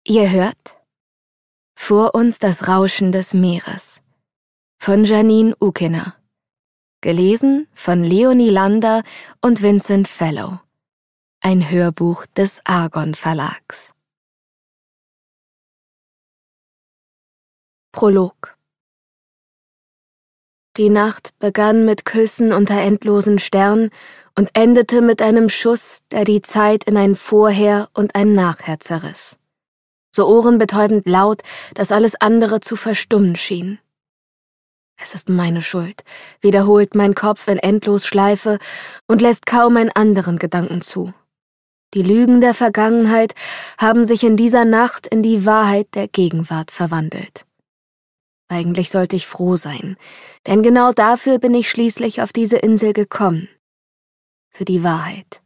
Ihr hört Vor uns das Rauschen des Meeres von Janine Ukener. Gelesen von Leonie Lander und Vincent Fellow. Ein Hörbuch des Argon Verlags. Prolog. Die Nacht begann mit Küssen unter endlosen Sternen und endete mit einem Schuss, der die Zeit in ein Vorher und ein Nachher zerriss. So ohrenbetäubend laut, dass alles andere zu verstummen schien. Es ist meine Schuld, wiederholt mein Kopf in Endlosschleife und lässt kaum einen anderen Gedanken zu. Die Lügen der Vergangenheit haben sich in dieser Nacht in die Wahrheit der Gegenwart verwandelt. Eigentlich sollte ich froh sein, denn genau dafür bin ich schließlich auf diese Insel gekommen. Für die Wahrheit.